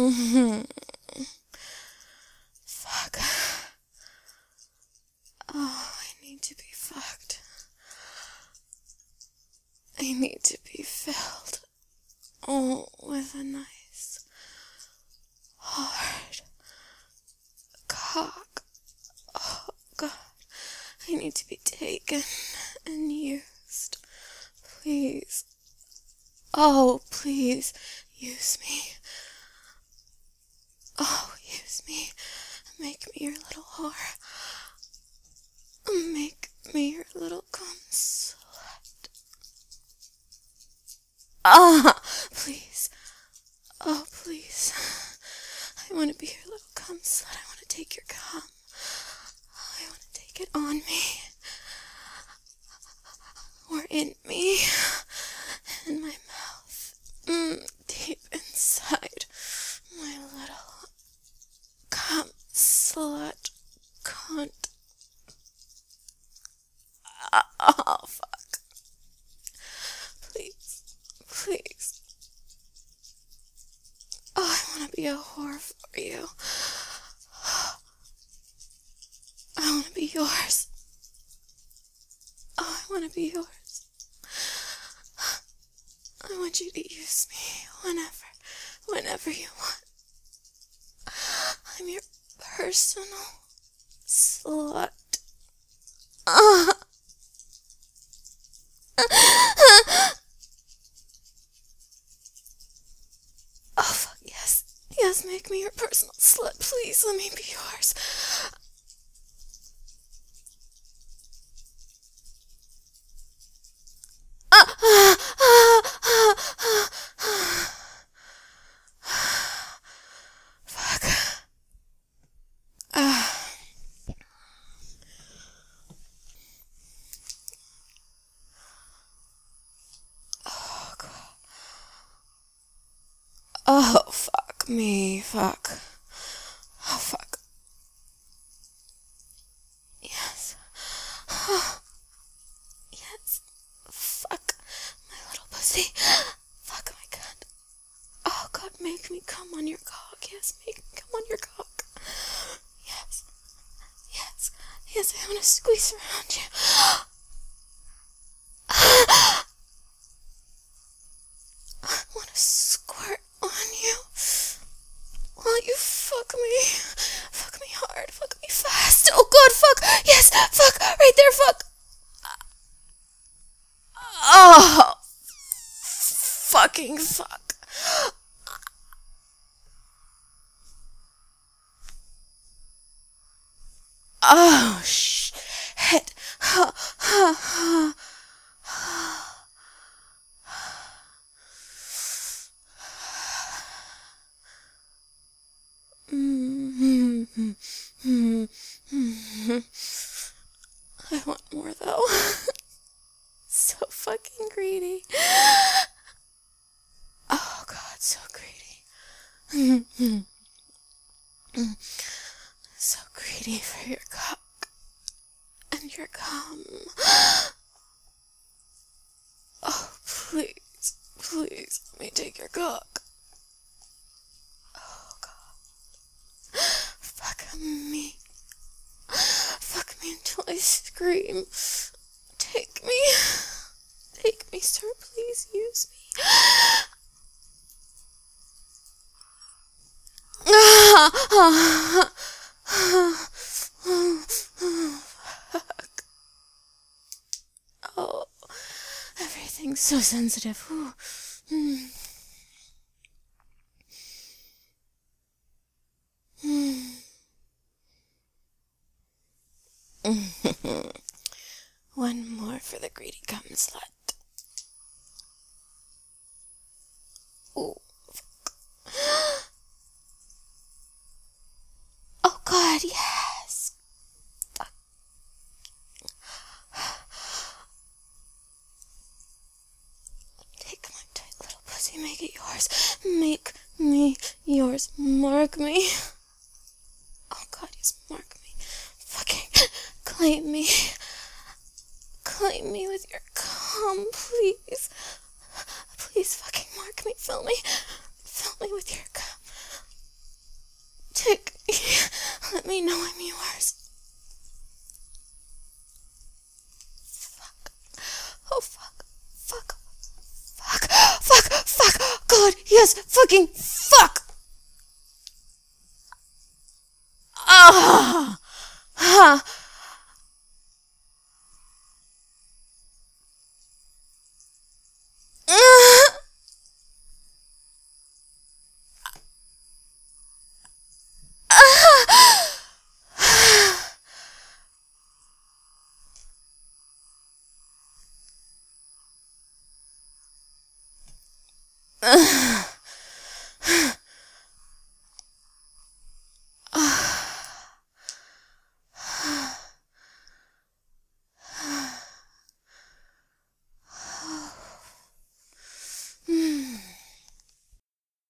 Fuck. Oh, I need to be fucked. I need to be filled. Oh, with a nice, hard cock. Oh, God. I need to be taken and used. Please. Oh, please. Use me. Oh, use me. Make me your little whore. Make me your little cum slut. Ah, please. Oh, please. I want to be your little cum slut. I want to take your cum. I want to take it on me. Or in me. In my mouth. Deep inside my little cum slut cunt. Oh, fuck. Please. Please. Oh, I want to be a whore for you. I want to be yours. Oh, I want to be yours. I want you to use me whenever you want. I'm your personal slut. Oh, fuck, yes. Yes, make me your personal slut. Please, let me be yours. Fuck. Oh, God. Oh, fuck me. Fuck. Oh, fuck. Yes. Oh, yes. Fuck my little pussy. Fuck my cunt. Oh, God, make me come on your cock. Yes, make me come on your cock. Yes. Yes. Yes, I want to squeeze around you. I want to squirt on you while you fuck me. Fuck me hard. Fuck me fast. Oh, God, fuck. Yes, fuck. Right there, fuck. Oh, fucking fuck. Oh, shit. I want more, though. So fucking greedy. Oh, God, so greedy. So greedy for your cock and your cum. Oh, please, please, let me take your cock. Oh, God. Fuck me. Fuck me until I scream. Take me. Take me, sir. Please use me. Fuck. Oh, everything's so sensitive. One more for the greedy cum slut. Ooh, fuck. Oh, God, yes. Fuck. Take my tight little pussy, make it yours. Make me yours. Mark me. Oh, God, yes, mark me. Fucking claim me. Claim me with your cum, please. Please fucking mark me. Fill me with your cum. romantic. Let me know I'm yours. Fuck. Oh, fuck. Fuck. Fuck. Fuck. Fuck. God, yes. Fucking fuck. Ah. Ah. Ah.